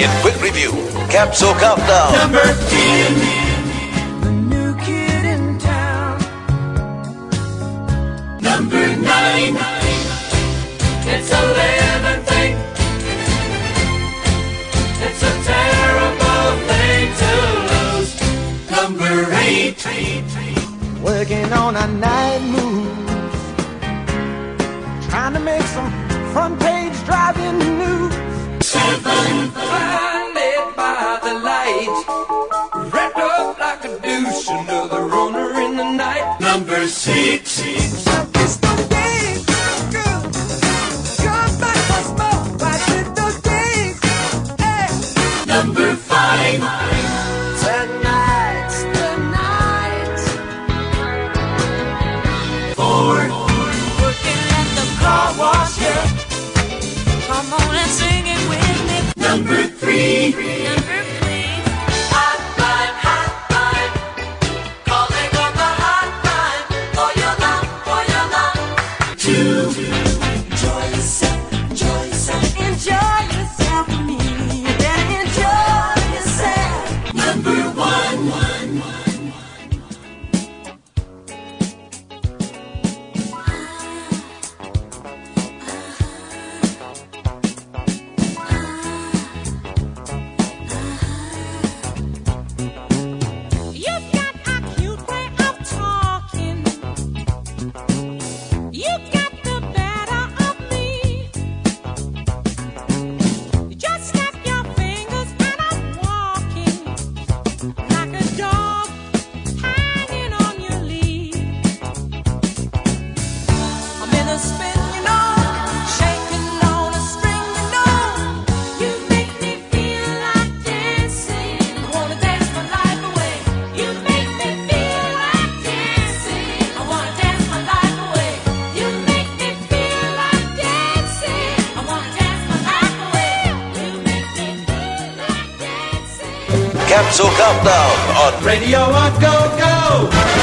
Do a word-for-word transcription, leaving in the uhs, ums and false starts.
In quick review, Capsule Countdown. Number ten. The new kid in town. Number nine. It's a living thing. It's a terrible thing to lose. Number eight. Working on a night move. Trying to make some front page driving news. Seven. Blinded by the light. Wrapped up like a douche. Another runner in the night. Number six. It's the day. Good. Come back for smoke. I did the days. Hey. Number five. Tonight's the night. Four. Working at the car wash, yeah. Come on and sing it with me. Number three. Number three. Hotline, hotline. Calling on the hotline. For your love, for your love. Two. Enjoy yourself, enjoy yourself, enjoy yourself with me. You better enjoy yourself. Number one. You've got a cute way of talking. You got the better of me. You just snap your fingers and I'm walking like a dog hanging on your lead. I'm in a spin, you know, shaking on a string, you know. You make me feel like dancing. I wanna dance my life away. You make me feel like dancing. I wanna dance my life away. You make me feel like dancing. I wanna dance my life away. You make me feel like dancing. Capsule Countdown on Radio on Go Go.